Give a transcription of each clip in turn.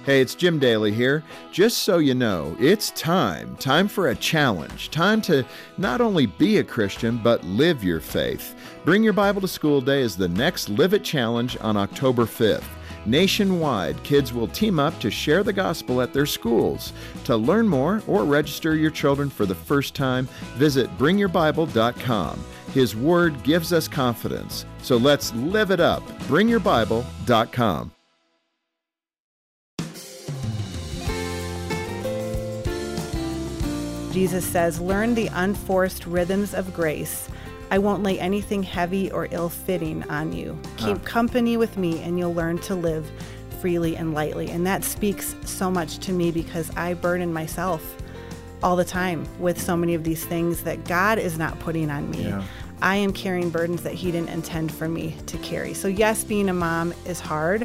Hey, it's Jim Daly here. Just so you know, it's time for a challenge. Time to not only be a Christian, but live your faith. Bring Your Bible to School Day is the next Live It Challenge on October 5th. Nationwide, kids will team up to share the gospel at their schools. To learn more or register your children for the first time, visit bringyourbible.com. His Word gives us confidence. So let's live it up. Bringyourbible.com. Jesus says, learn the unforced rhythms of grace. I won't lay anything heavy or ill-fitting on you. Keep company with me and you'll learn to live freely and lightly. And that speaks so much to me because I burden myself all the time with so many of these things that God is not putting on me. Yeah. I am carrying burdens that He didn't intend for me to carry. So yes, being a mom is hard,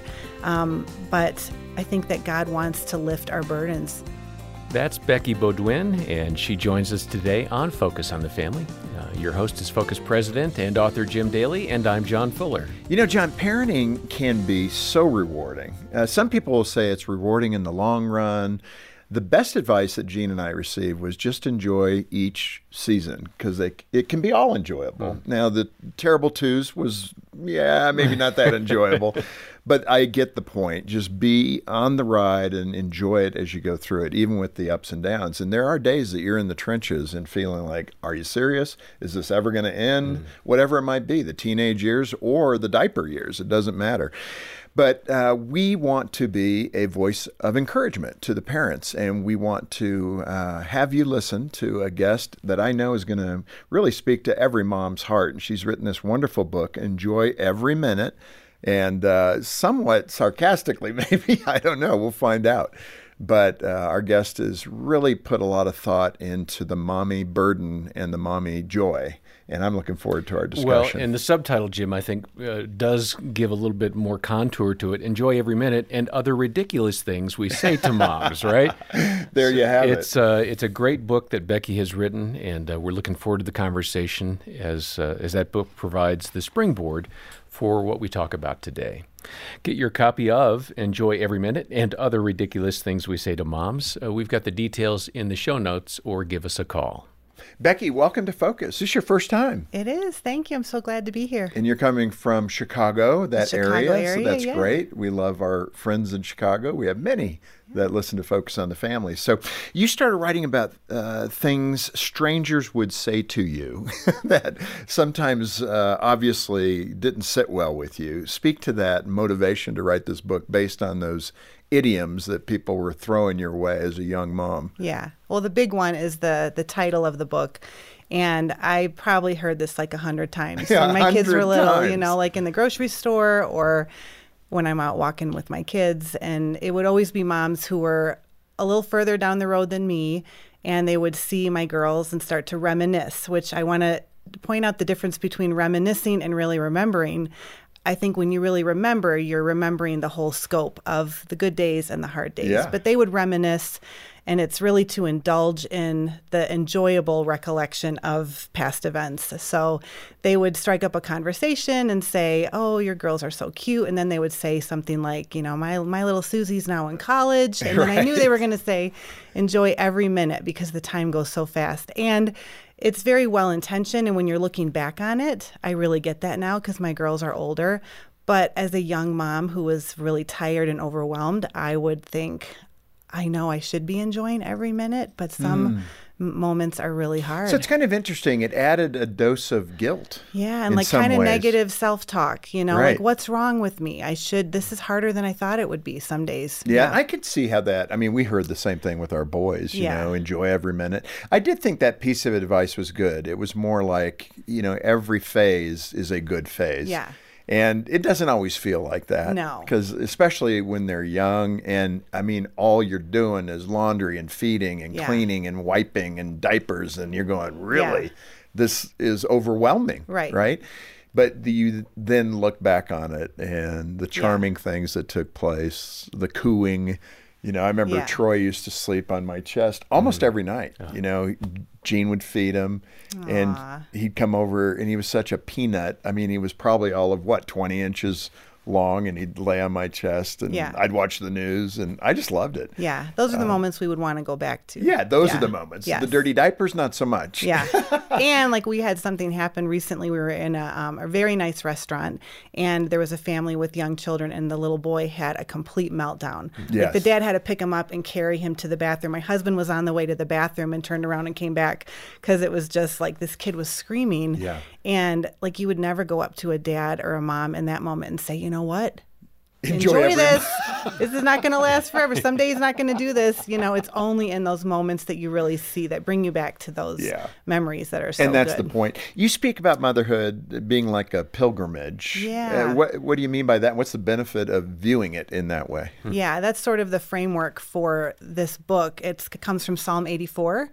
but I think that God wants to lift our burdens. That's Becky Baudouin, and she joins us today on Focus on the Family. Your host is Focus President and author Jim Daly, and I'm John Fuller. You know, John, parenting can be so rewarding. Some people will say it's rewarding in the long run. The best advice that Jean and I received was just enjoy each season because it can be all enjoyable. Now, the Terrible Twos was, maybe not that enjoyable, but I get the point. Just be on the ride and enjoy it as you go through it, even with the ups and downs. And there are days that you're in the trenches and feeling like, are you serious? Is this ever going to end? Whatever it might be, the teenage years or the diaper years, it doesn't matter. But we want to be a voice of encouragement to the parents, and we want to have you listen to a guest that I know is going to really speak to every mom's heart. And she's written this wonderful book, Enjoy Every Minute, and somewhat sarcastically, maybe, I don't know, we'll find out. But our guest has really put a lot of thought into the mommy burden and the mommy joy. And I'm looking forward to our discussion. Well, and the subtitle, Jim, I think does give a little bit more contour to it. Enjoy every minute and other ridiculous things we say to moms, right? There you have it. It's a great book that Becky has written, and we're looking forward to the conversation as that book provides the springboard for what we talk about today. Get your copy of Enjoy Every Minute and Other Ridiculous Things We Say to Moms. We've got the details in the show notes, or give us a call. Becky, welcome to Focus. This is your first time. It is. Thank you. I'm so glad to be here. And you're coming from Chicago, that area, so that's yeah. great. We love our friends in Chicago. We have many that listen to Focus on the Family. So you started writing about things strangers would say to you that sometimes obviously didn't sit well with you. Speak to that motivation to write this book based on those idioms that people were throwing your way as a young mom. Yeah. Well, the big one is the title of the book. And I probably heard this like 100 times when my kids were little, you know, like in the grocery store or when I'm out walking with my kids. And it would always be moms who were a little further down the road than me. And they would see my girls and start to reminisce, which I want to point out the difference between reminiscing and really remembering. I think when you really remember, you're remembering the whole scope of the good days and the hard days. Yeah. But they would reminisce, and it's really to indulge in the enjoyable recollection of past events. So they would strike up a conversation and say, oh, your girls are so cute. And then they would say something like, you know, my little Susie's now in college. And then I knew they were going to say, enjoy every minute because the time goes so fast. And it's very well-intentioned, and when you're looking back on it, I really get that now because my girls are older. But as a young mom who was really tired and overwhelmed, I would think, I know I should be enjoying every minute, but some moments are really hard. So it's kind of interesting. It added a dose of guilt. Yeah, and like kind of negative self-talk, you know, like what's wrong with me? This is harder than I thought it would be some days. Yeah, I could see how that, I mean, we heard the same thing with our boys, you know, enjoy every minute. I did think that piece of advice was good. It was more like, you know, every phase is a good phase. Yeah. And it doesn't always feel like that. No. Because especially when they're young and, I mean, all you're doing is laundry and feeding and cleaning and wiping and diapers and you're going, really? This is overwhelming. Right? But you then look back on it and the charming things that took place, the cooing. You know, I remember Troy used to sleep on my chest almost every night. You know, Jean would feed him. Aww. And he'd come over and he was such a peanut. I mean, he was probably all of 20 inches long, and he'd lay on my chest, and Yeah. I'd watch the news, and I just loved it. Yeah, those are the moments we would want to go back to. Yeah, those are the moments. Yes. The dirty diapers, not so much. Yeah. And like we had something happen recently. We were in a very nice restaurant, and there was a family with young children, and the little boy had a complete meltdown. Yes. Like the dad had to pick him up and carry him to the bathroom. My husband was on the way to the bathroom and turned around and came back because it was just like this kid was screaming. Yeah. And like you would never go up to a dad or a mom in that moment and say, you know what? Enjoy every this. This is not going to last forever. Someday he's not going to do this. You know, it's only in those moments that you really see that bring you back to those memories that are so And that's good. the point. You speak about motherhood being like a pilgrimage. Yeah. What do you mean by that? What's the benefit of viewing it in that way? Yeah, that's sort of the framework for this book. It comes from Psalm 84.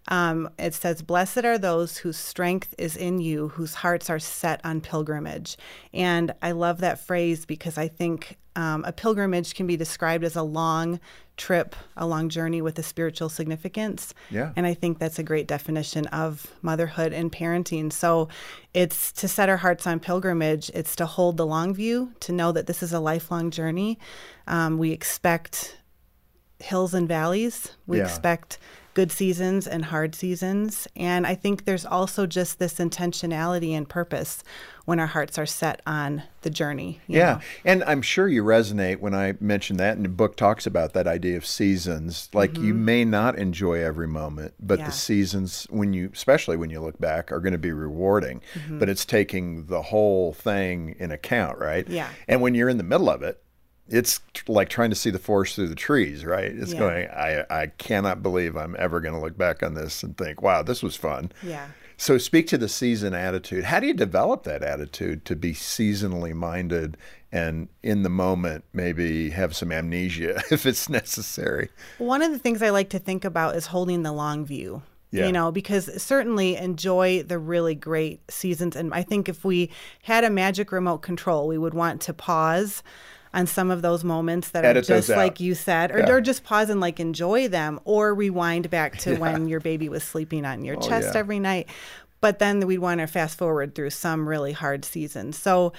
It says, "Blessed are those whose strength is in you, whose hearts are set on pilgrimage." And I love that phrase because I think a pilgrimage can be described as a long trip, a long journey with a spiritual significance. Yeah. And I think that's a great definition of motherhood and parenting. So it's to set our hearts on pilgrimage. It's to hold the long view, to know that this is a lifelong journey. We expect hills and valleys. We Yeah. expect good seasons and hard seasons. And I think there's also just this intentionality and purpose when our hearts are set on the journey. you Yeah. know? And I'm sure you resonate when I mention that, and the book talks about that idea of seasons. Like you may not enjoy every moment, but Yeah. the seasons, especially when you look back, are going to be rewarding. But it's taking the whole thing in account, right? Yeah. And when you're in the middle of it, it's like trying to see the forest through the trees, right? It's Yeah. going, I cannot believe I'm ever going to look back on this and think, wow, this was fun. Yeah. So speak to the season attitude. How do you develop that attitude to be seasonally minded and in the moment maybe have some amnesia if it's necessary? One of the things I like to think about is holding the long view. Yeah. You know, because certainly enjoy the really great seasons. And I think if we had a magic remote control, we would want to pause on some of those moments that Edit are those just out. like you said, or just pause and like enjoy them, or rewind back to when your baby was sleeping on your chest yeah. every night. But then we'd want to fast forward through some really hard seasons. So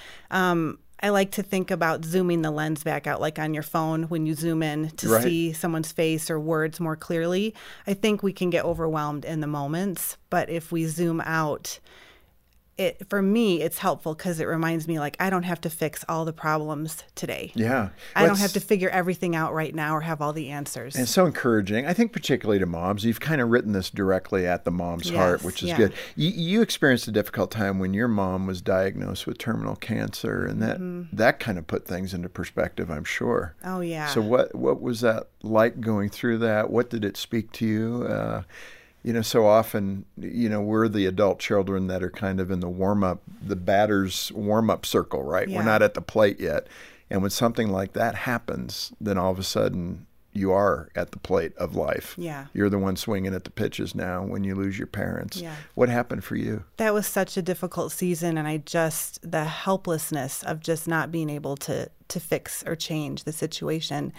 I like to think about zooming the lens back out, like on your phone when you zoom in to Right. see someone's face or words more clearly. I think we can get overwhelmed in the moments, but if we zoom out, for me, it's helpful because it reminds me, like, I don't have to fix all the problems today. Yeah. I don't have to figure everything out right now or have all the answers. And it's so encouraging. I think particularly to moms, you've kind of written this directly at the mom's heart, Yes, which is yeah. good. You experienced a difficult time when your mom was diagnosed with terminal cancer, and that kind of put things into perspective, I'm sure. Oh, yeah. So what was that like going through that? What did it speak to you? So often, we're the adult children that are kind of in the batter's warm-up circle, right? Yeah. We're not at the plate yet. And when something like that happens, then all of a sudden you are at the plate of life. Yeah. You're the one swinging at the pitches now when you lose your parents. Yeah. What happened for you? That was such a difficult season, and the helplessness of just not being able to fix or change the situation.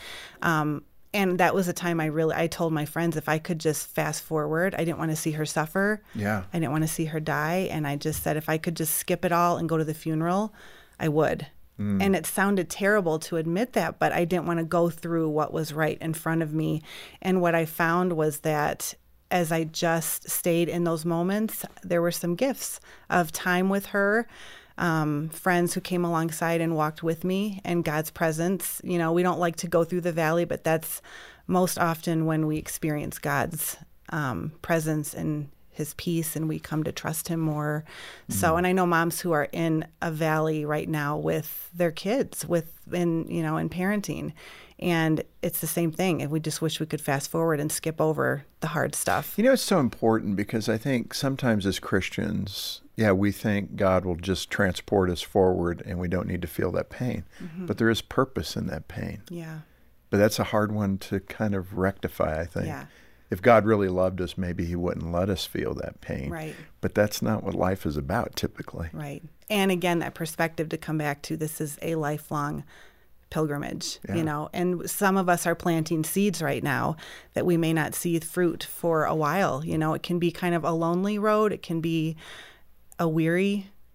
And that was a time I told my friends if I could just fast forward, I didn't want to see her suffer. Yeah. I didn't want to see her die. And I just said if I could just skip it all and go to the funeral, I would. And it sounded terrible to admit that, but I didn't want to go through what was right in front of me. And what I found was that as I just stayed in those moments, there were some gifts of time with her. Friends who came alongside and walked with me, and God's presence. We don't like to go through the valley, but that's most often when we experience God's presence and his peace, and we come to trust him more. So, and I know moms who are in a valley right now with their kids, in parenting. And it's the same thing. And we just wish we could fast forward and skip over the hard stuff. It's so important because I think sometimes as Christians, we think God will just transport us forward and we don't need to feel that pain. But there is purpose in that pain. Yeah. But that's a hard one to kind of rectify, I think. Yeah. If God really loved us, maybe he wouldn't let us feel that pain. Right. But that's not what life is about typically. Right. And again, that perspective to come back to, this is a lifelong pilgrimage, and some of us are planting seeds right now that we may not see fruit for a while. It can be kind of a lonely road. It can be a weary,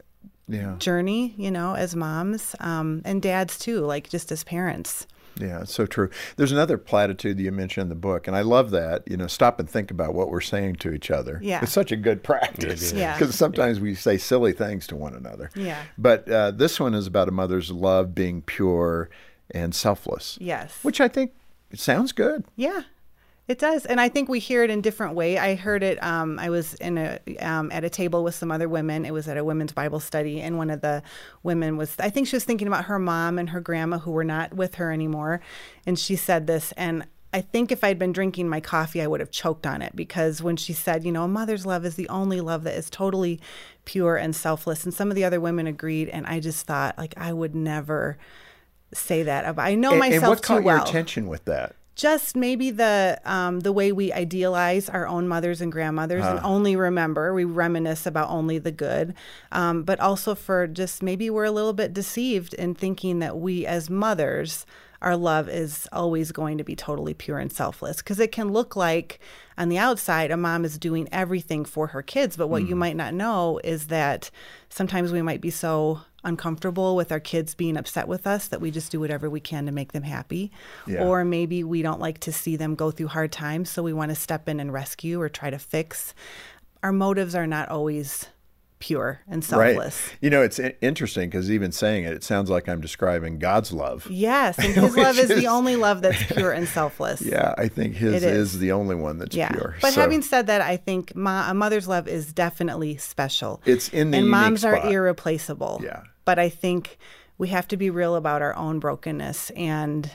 journey, as moms, and dads too, like just as parents. Yeah, it's so true. There's another platitude that you mentioned in the book, and I love that. Stop and think about what we're saying to each other. Yeah. It's such a good practice. Yeah. Because sometimes we say silly things to one another. Yeah. But this one is about a mother's love being pure and selfless. Yes. Which I think sounds good. Yeah. It does, and I think we hear it in different way. I heard it. I was at a table with some other women. It was at a women's Bible study, and one of the women I think she was thinking about her mom and her grandma who were not with her anymore, and she said this, and I think if I'd been drinking my coffee, I would have choked on it, because when she said, a mother's love is the only love that is totally pure and selfless, and some of the other women agreed, and I just thought, like, I would never say that. I know myself too well. And what caught your attention with that? Just maybe the way we idealize our own mothers and grandmothers and only we reminisce about only the good, but also for just maybe we're a little bit deceived in thinking that we as mothers, our love is always going to be totally pure and selfless, because it can look like on the outside a mom is doing everything for her kids, but what you might not know is that sometimes we might be so uncomfortable with our kids being upset with us that we just do whatever we can to make them happy. Yeah. Or maybe we don't like to see them go through hard times, so we want to step in and rescue or try to fix. Our motives are not always pure and selfless. Right. It's interesting because even saying it sounds like I'm describing God's love. Yes, and his love is the only love that's pure and selfless. Yeah, I think his is the only one that's pure. But having said that, I think a mother's love is definitely special. It's in the and unique moms spot. are irreplaceable. Yeah. But I think we have to be real about our own brokenness and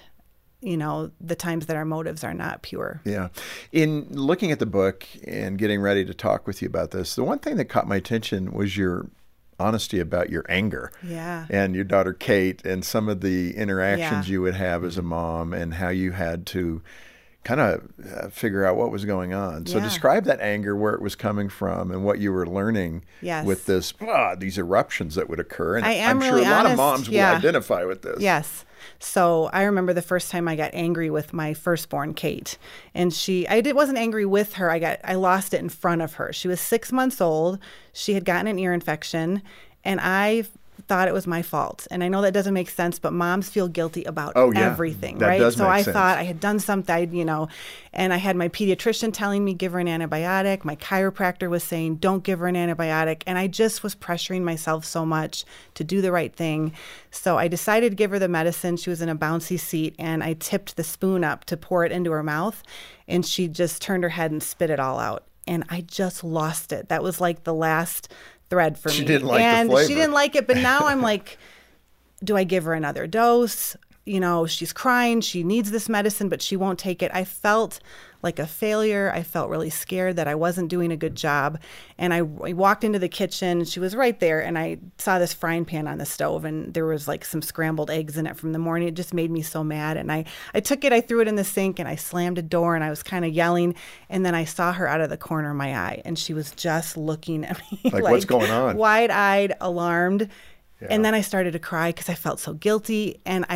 the times that our motives are not pure. Yeah. In looking at the book and getting ready to talk with you about this, the one thing that caught my attention was your honesty about your anger. Yeah. And your daughter Kate and some of the interactions you would have as a mom and how you had to kind of figure out what was going on. So describe that anger, where it was coming from, and what you were learning with these eruptions that would occur. And I'm sure really a lot honest. of moms will identify with this. Yes. So I remember the first time I got angry with my firstborn, Kate, and I wasn't angry with her. I lost it in front of her. She was 6 months old. She had gotten an ear infection, and I thought it was my fault. And I know that doesn't make sense, but moms feel guilty about everything, that right? Does so make I sense. thought I had done something, and I had my pediatrician telling me, give her an antibiotic. My chiropractor was saying, don't give her an antibiotic. And I just was pressuring myself so much to do the right thing. So I decided to give her the medicine. She was in a bouncy seat, and I tipped the spoon up to pour it into her mouth, and she just turned her head and spit it all out. And I just lost it. That was like the last thread for me. She didn't like and the flavor. She didn't like it, but now I'm like, do I give her another dose? She's crying. She needs this medicine, but she won't take it. I felt like a failure. I felt really scared that I wasn't doing a good job. And I walked into the kitchen. She was right there, and I saw this frying pan on the stove, and there was like some scrambled eggs in it from the morning. It just made me so mad. And I took it, I threw it in the sink, and I slammed a door, and I was kind of yelling. And then I saw her out of the corner of my eye, and she was just looking at me like what's going on? Wide-eyed, alarmed. Yeah. And then I started to cry because I felt so guilty. And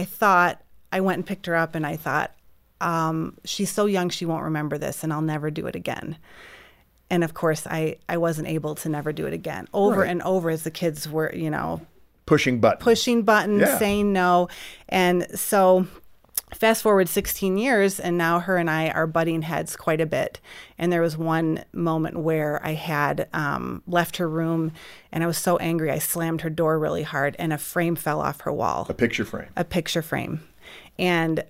I went and picked her up, and I thought, she's so young, she won't remember this, and I'll never do it again. And of course, I wasn't able to never do it again. Over and over as the kids were, pushing buttons, saying no. And so fast forward 16 years, and now her and I are butting heads quite a bit. And there was one moment where I had left her room, and I was so angry, I slammed her door really hard, and a frame fell off her wall. A picture frame. And,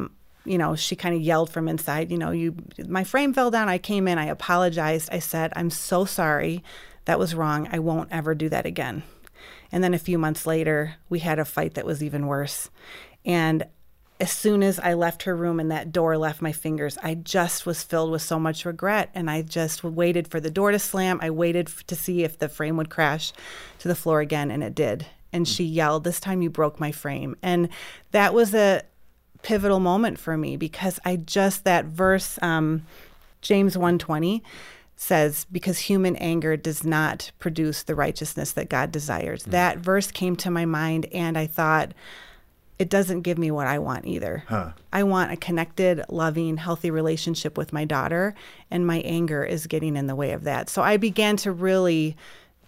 she kind of yelled from inside, my frame fell down. I came in, I apologized. I said, I'm so sorry. That was wrong. I won't ever do that again. And then a few months later, we had a fight that was even worse. And as soon as I left her room and that door left my fingers, I just was filled with so much regret. And I just waited for the door to slam. I waited to see if the frame would crash to the floor again, and it did. And she yelled, "This time you broke my frame." And that was a pivotal moment for me, because that verse, James 1:20 says, because human anger does not produce the righteousness that God desires. Mm-hmm. That verse came to my mind, and I thought, it doesn't give me what I want either. I want a connected, loving, healthy relationship with my daughter, and my anger is getting in the way of that. So I began to really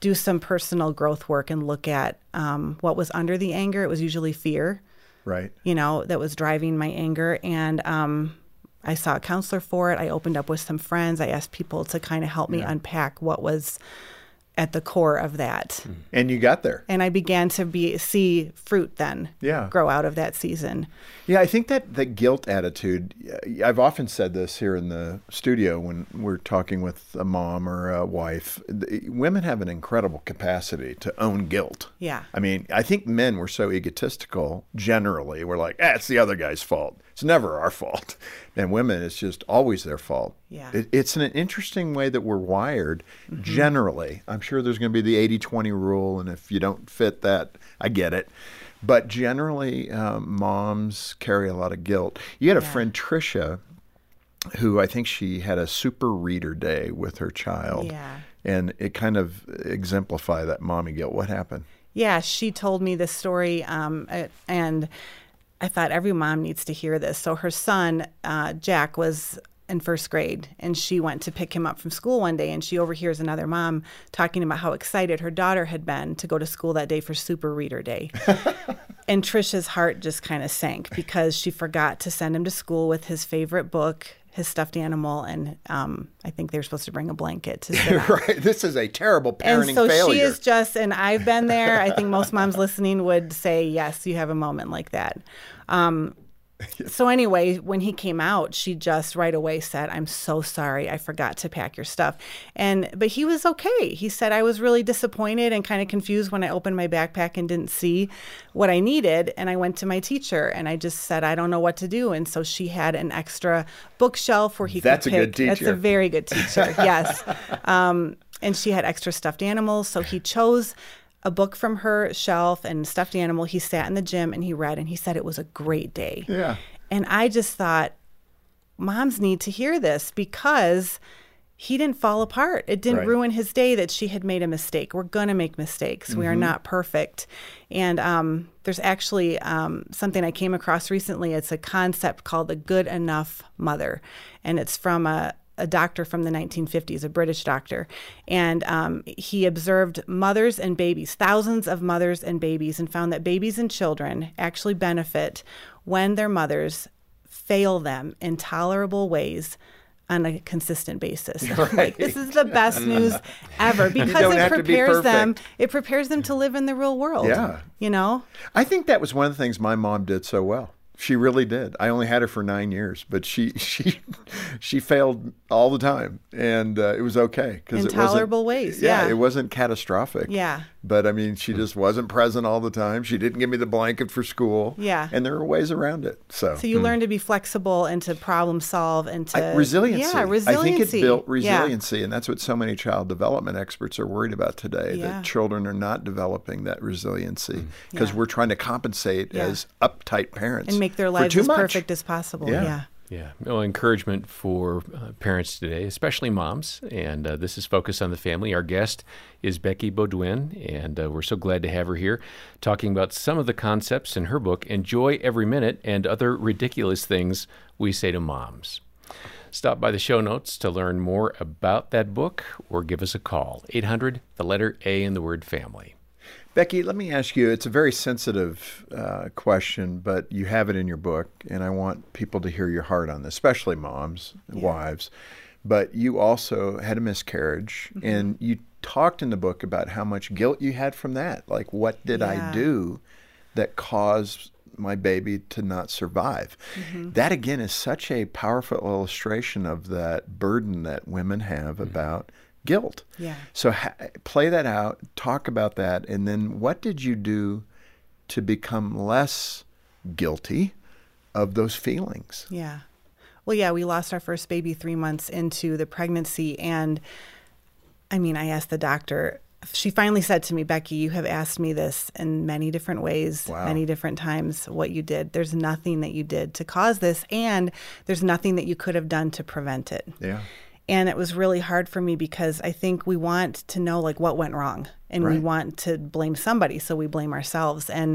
do some personal growth work and look at what was under the anger. It was usually fear, Right. that was driving my anger. And I saw a counselor for it. I opened up with some friends. I asked people to kind of help me unpack what was at the core of that. And you got there. And I began to see fruit then grow out of that season. Yeah, I think that the guilt attitude, I've often said this here in the studio when we're talking with a mom or a wife, women have an incredible capacity to own guilt. Yeah. I mean, I think men were so egotistical generally. We're like, it's the other guy's fault. It's never our fault. And women, it's just always their fault. Yeah. It's an interesting way that we're wired generally. I'm sure there's going to be the 80-20 rule, and if you don't fit that, I get it. But generally, moms carry a lot of guilt. You had a friend, Tricia, who I think she had a super reader day with her child. Yeah. And it kind of exemplified that mommy guilt. What happened? Yeah, she told me this story, and I thought every mom needs to hear this. So her son, Jack, was in first grade, and she went to pick him up from school one day, and she overhears another mom talking about how excited her daughter had been to go to school that day for Super Reader Day. And Trisha's heart just kind of sank because she forgot to send him to school with his favorite book, his stuffed animal, and I think they were supposed to bring a blanket to sit on. Right. This is a terrible parenting and so failure. she is just, and I've been there. I think most moms listening would say, yes, you have a moment like that. So anyway, when he came out, she just right away said, I'm so sorry. I forgot to pack your stuff. But he was okay. He said, I was really disappointed and kind of confused when I opened my backpack and didn't see what I needed. And I went to my teacher and I just said, I don't know what to do. And so she had an extra bookshelf where he could pick. That's a good teacher. That's a very good teacher. Yes. And she had extra stuffed animals. So he chose a book from her shelf and stuffed animal. He sat in the gym and he read, and he said it was a great day. Yeah. And I just thought, moms need to hear this because he didn't fall apart. It didn't ruin his day that she had made a mistake. We're going to make mistakes. We are not perfect. And there's actually something I came across recently. It's a concept called the good enough mother. And it's from a doctor from the 1950s, a British doctor. And he observed mothers and babies, thousands of mothers and babies, and found that babies and children actually benefit when their mothers fail them in tolerable ways on a consistent basis. Right. Like, this is the best news ever because it prepares them to live in the real world. Yeah. I think that was one of the things my mom did so well. She really did. I only had her for 9 years, but she failed all the time, and it was okay because in tolerable ways. Yeah, it wasn't catastrophic. Yeah, but I mean, she just wasn't present all the time. She didn't give me the blanket for school. Yeah, and there were ways around it. So you learn to be flexible and to problem solve and to resiliency. Yeah, resiliency. I think it built resiliency, and that's what so many child development experts are worried about today. Yeah. That children are not developing that resiliency because we're trying to compensate as uptight parents and make their lives as perfect as possible. Yeah. Well, encouragement for parents today, especially moms. And this is Focus on the Family. Our guest is Becky Beaudoin, and we're so glad to have her here talking about some of the concepts in her book, Enjoy Every Minute, and Other Ridiculous Things We Say to Moms. Stop by the show notes to learn more about that book or give us a call. 800, the letter A in the word family. Becky, let me ask you, it's a very sensitive question, but you have it in your book, and I want people to hear your heart on this, especially moms, wives. But you also had a miscarriage, and you talked in the book about how much guilt you had from that. Like, what did I do that caused my baby to not survive? That, again, is such a powerful illustration of that burden that women have about guilt. Yeah. So play that out, talk about that, and then what did you do to become less guilty of those feelings? Yeah. Well, we lost our first baby 3 months into the pregnancy, and I mean, I asked the doctor. She finally said to me, Becky, you have asked me this in many different ways, many different times, what you did. There's nothing that you did to cause this, and there's nothing that you could have done to prevent it. Yeah. And it was really hard for me because I think we want to know like what went wrong and we want to blame somebody. So we blame ourselves. And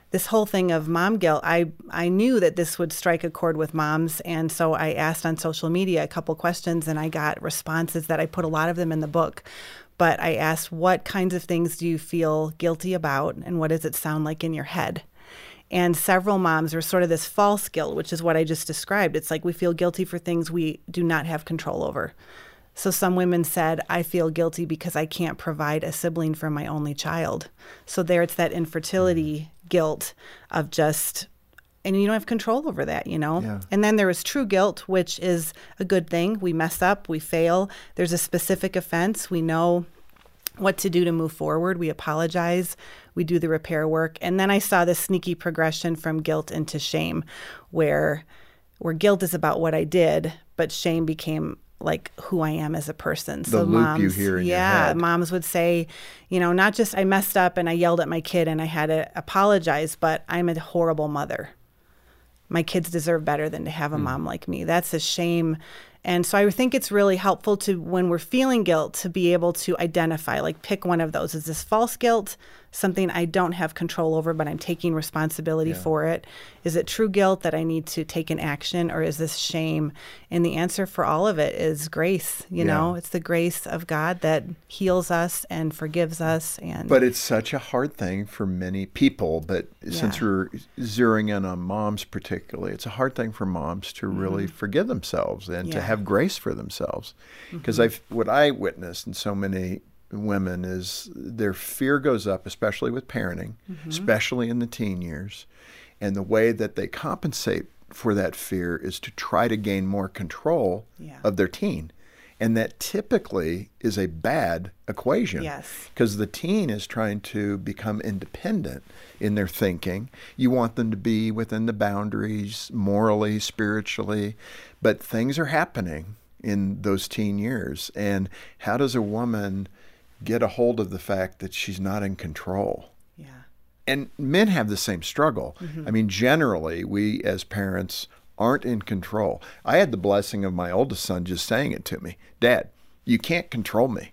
this whole thing of mom guilt, I knew that this would strike a chord with moms. And so I asked on social media a couple questions, and I got responses that I put a lot of them in the book. But I asked, what kinds of things do you feel guilty about, and what does it sound like in your head? And several moms were sort of this false guilt, which is what I just described. It's like we feel guilty for things we do not have control over. So some women said, I feel guilty because I can't provide a sibling for my only child. So there it's that infertility guilt of just, and you don't have control over that, you know? Yeah. And then there is true guilt, which is a good thing. We mess up, we fail. There's a specific offense. We know what to do to move forward. We apologize. We do the repair work. And then I saw this sneaky progression from guilt into shame, where guilt is about what I did, but shame became like who I am as a person. The loop you hear in your head. Moms would say, you know, not just I messed up and I yelled at my kid and I had to apologize, but I'm a horrible mother. My kids deserve better than to have a mom like me. That's a shame. And so I think it's really helpful to, when we're feeling guilt, to be able to identify, like pick one of those. Is this false guilt, something I don't have control over, but I'm taking responsibility for it? Is it true guilt that I need to take an action, or is this shame? And the answer for all of it is grace. You know, it's the grace of God that heals us and forgives us. And But it's such a hard thing for many people. But since we're zeroing in on moms particularly, it's a hard thing for moms to really forgive themselves and to have grace for themselves. Because what I witnessed in so many women is their fear goes up, especially with parenting, especially in the teen years. And the way that they compensate for that fear is to try to gain more control of their teen. And that typically is a bad equation. Yes. Because the teen is trying to become independent in their thinking. You want them to be within the boundaries, morally, spiritually. But things are happening in those teen years. And how does a woman get a hold of the fact that she's not in control? yeah. And men have the same struggle. I mean, generally, we as parents aren't in control. I had the blessing of my oldest son just saying it to me. Dad, you can't control me.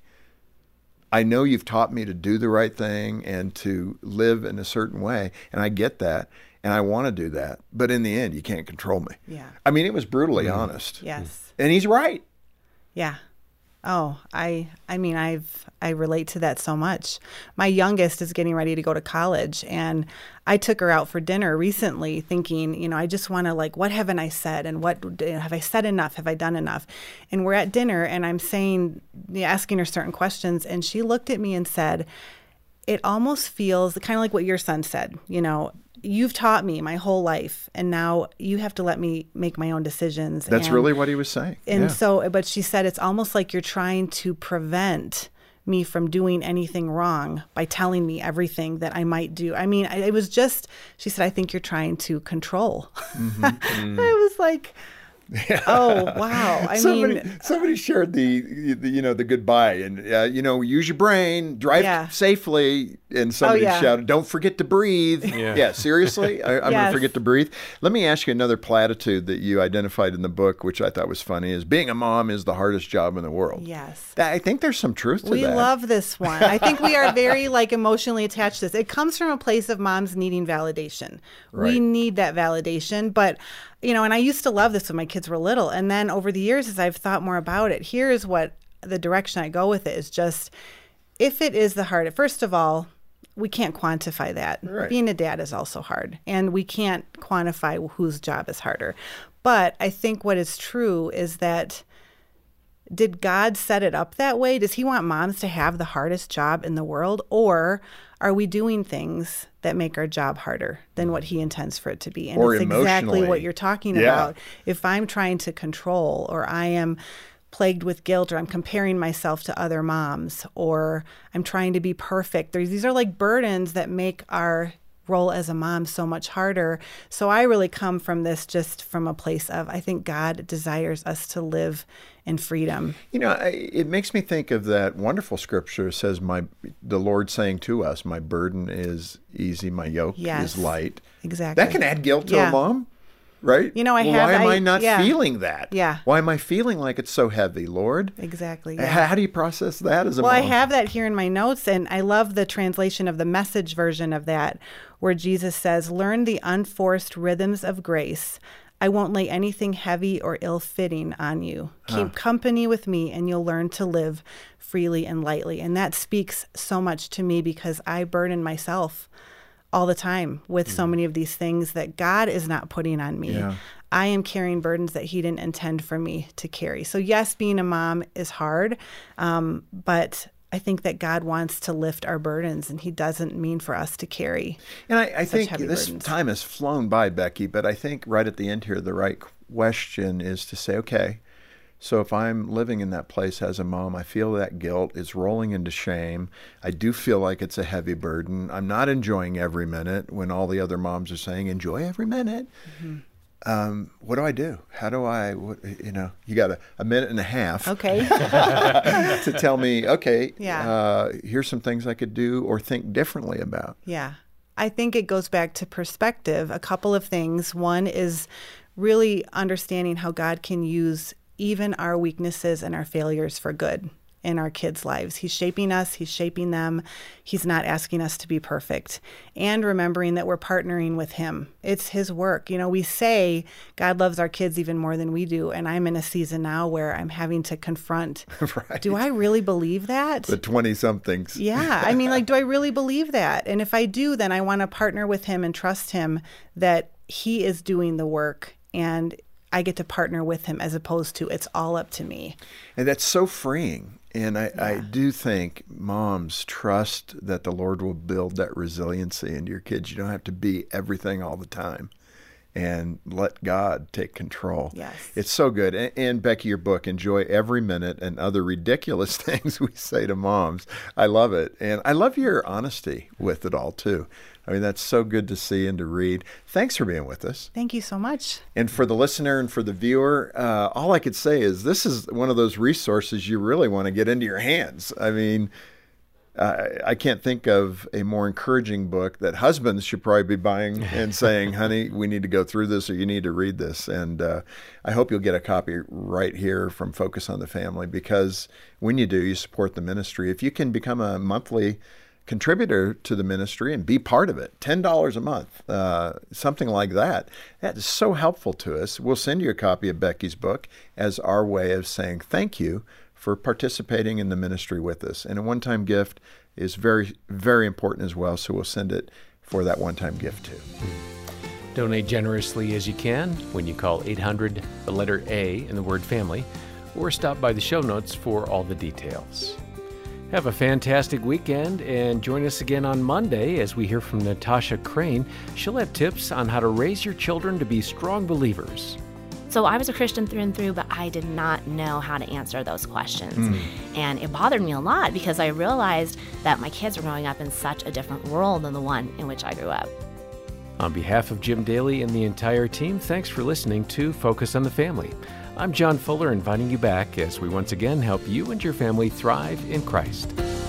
I know you've taught me to do the right thing and to live in a certain way, and I get that, and I want to do that. But in the end, you can't control me. Yeah. I mean, it was brutally honest. Yes. And he's right. Yeah. Oh, I mean, I relate to that so much. My youngest is getting ready to go to college, and I took her out for dinner recently thinking, you know, I just want to, like, what haven't I said? And what have I said enough? Have I done enough? And we're at dinner, and I'm asking her certain questions, and she looked at me and said, it almost feels kind of like what your son said, you know, you've taught me my whole life, and now you have to let me make my own decisions. That's really what he was saying. And so, but she said, it's almost like you're trying to prevent me from doing anything wrong by telling me everything that I might do. I mean, it was just, she said, I think you're trying to control. I was like, oh, wow. Somebody shared the goodbye and, use your brain, drive safely. And somebody shouted, don't forget to breathe. Yeah, seriously? I'm going to forget to breathe. Let me ask you another platitude that you identified in the book, which I thought was funny, is being a mom is the hardest job in the world. Yes. I think there's some truth to that. We love this one. I think we are very emotionally attached to this. It comes from a place of moms needing validation. Right. We need that validation. But, and I used to love this when my kids were little. And then over the years, as I've thought more about it, here's what the direction I go with it is just, if it is the hardest, first of all, we can't quantify that. Right. Being a dad is also hard, and we can't quantify whose job is harder. But I think what is true is that, did God set it up that way? Does he want moms to have the hardest job in the world? Or are we doing things that make our job harder than what he intends for it to be? And or it's exactly emotionally. what you're talking about. If I'm trying to control, or I am plagued with guilt, or I'm comparing myself to other moms, or I'm trying to be perfect. These are like burdens that make our role as a mom so much harder. So I really come from this just from a place of, I think God desires us to live in freedom. It makes me think of that wonderful scripture that says, the Lord saying to us, my burden is easy, my yoke is light. Exactly. That can add guilt to a mom. right? You know, why am I not yeah. feeling that? Yeah. Why am I feeling like it's so heavy, Lord? Exactly. Yeah. How do you process that as a mom? Well, I have that here in my notes, and I love the translation of the Message version of that, where Jesus says, "Learn the unforced rhythms of grace. I won't lay anything heavy or ill-fitting on you. Keep company with me, and you'll learn to live freely and lightly." And that speaks so much to me because I burden myself all the time with so many of these things that God is not putting on me. Yeah. I am carrying burdens that he didn't intend for me to carry. So yes, being a mom is hard, but I think that God wants to lift our burdens, and he doesn't mean for us to carry. And I think this burdens. time has flown by, Becky, but I think right at the end here, the right question is to say, okay, so if I'm living in that place as a mom, I feel that guilt. It's rolling into shame. I do feel like it's a heavy burden. I'm not enjoying every minute when all the other moms are saying, enjoy every minute. Mm-hmm. What do I do? How do I, you got a minute and a half Okay. to tell me, okay, Yeah. Here's some things I could do or think differently about. Yeah. I think it goes back to perspective. A couple of things. One is really understanding how God can use even our weaknesses and our failures for good in our kids' lives. He's shaping us. He's shaping them. He's not asking us to be perfect. And remembering that we're partnering with him. It's his work. You know, we say God loves our kids even more than we do. And I'm in a season now where I'm having to confront, Right. do I really believe that? The 20-somethings. Yeah. I mean, like, do I really believe that? And if I do, then I want to partner with him and trust him that he is doing the work and I get to partner with him as opposed to it's all up to me. And that's so freeing. And I do think moms trust that the Lord will build that resiliency into your kids. You don't have to be everything all the time. And let God take control. Yes. It's so good. And Becky, your book, Enjoy Every Minute and Other Ridiculous Things We Say to Moms. I love it. And I love your honesty with it all, too. I mean, that's so good to see and to read. Thanks for being with us. Thank you so much. And for the listener and for the viewer, all I could say is this is one of those resources you really want to get into your hands. I mean, I can't think of a more encouraging book that husbands should probably be buying and saying, honey, we need to go through this or you need to read this. And I hope you'll get a copy right here from Focus on the Family, because when you do, you support the ministry. If you can become a monthly contributor to the ministry and be part of it, $10 a month, something like that, that is so helpful to us. We'll send you a copy of Becky's book as our way of saying thank you for participating in the ministry with us. And a one-time gift is very, very important as well, so we'll send it for that one-time gift too. Donate generously as you can when you call 800, the letter A in the word family, or stop by the show notes for all the details. Have a fantastic weekend and join us again on Monday as we hear from Natasha Crane. She'll have tips on how to raise your children to be strong believers. So I was a Christian through and through, but I did not know how to answer those questions. And it bothered me a lot because I realized that my kids were growing up in such a different world than the one in which I grew up. On behalf of Jim Daly and the entire team, thanks for listening to Focus on the Family. I'm John Fuller, inviting you back as we once again help you and your family thrive in Christ.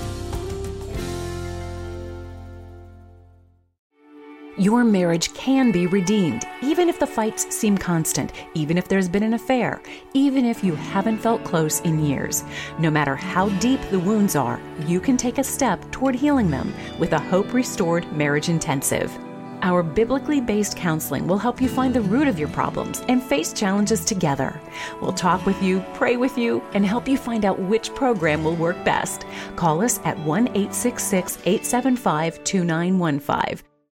Your marriage can be redeemed, even if the fights seem constant, even if there's been an affair, even if you haven't felt close in years. No matter how deep the wounds are, you can take a step toward healing them with a Hope Restored Marriage Intensive. Our biblically based counseling will help you find the root of your problems and face challenges together. We'll talk with you, pray with you, and help you find out which program will work best. Call us at 1-866-875-2915.